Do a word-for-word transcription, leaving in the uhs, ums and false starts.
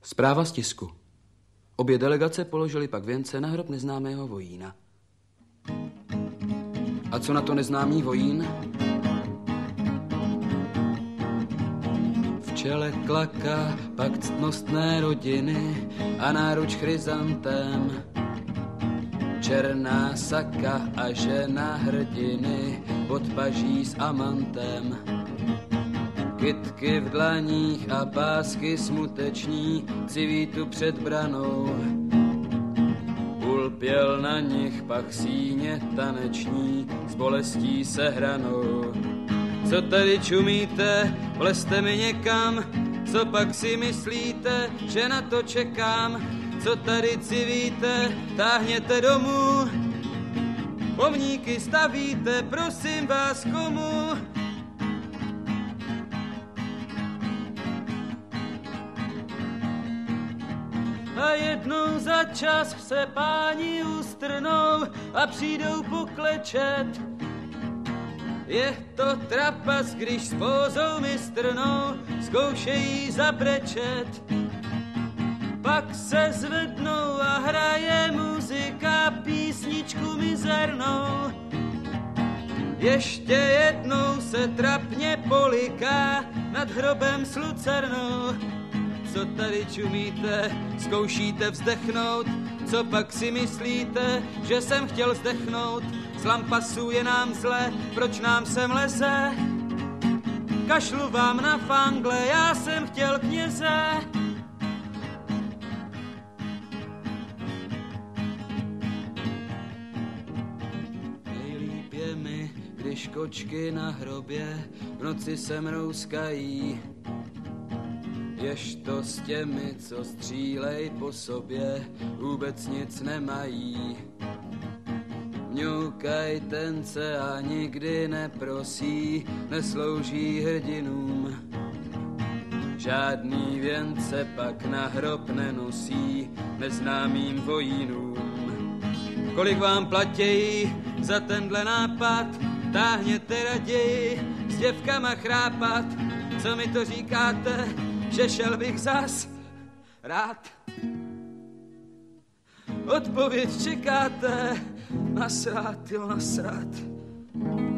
Zpráva z tisku. Obě delegace položily pak věnce na hrob neznámého vojína. A co na to neznámý vojín? V čele klaka pak ctnostné rodiny a náruč chryzantem. Černá saka a žena hrdiny pod paží s amantem. Kytky v dlaních a pásky smuteční civítu před branou. Ulpěl na nich pak síně taneční s bolestí sehranou. Co tady čumíte, vlezte mi někam, co pak si myslíte, že na to čekám? Co tady civíte, táhněte domů, pomníky stavíte, prosím vás komu? A jednou za čas se páni ustrnou a přijdou poklečet. Je to trapas, když s pózou mistrnou zkoušejí zabrečet. Pak se zvednou a hraje muzika písničku mizernou. Ještě jednou se trapně poliká nad hrobem s lucernou. Co tady čumíte, zkoušíte vzdechnout, co pak si myslíte, že jsem chtěl zdechnout? Z lampasu je nám zle, proč nám sem leze? Kašlu vám na fangle, já jsem chtěl kněze. Nejlíp je mi, když kočky na hrobě v noci se mrouskají. Jež to s těmi, co střílej po sobě, vůbec nic nemají. Mňoukaj tence a nikdy neprosí, neslouží hrdinům. Žádný věnce pak na hrob nenosí neznámým vojínům. Kolik vám platějí za tenhle nápad, táhněte raději s děvkama chrápat. Co mi to říkáte, že šel bych zas rád? Odpověď čekáte, nasrát, jo nasrát.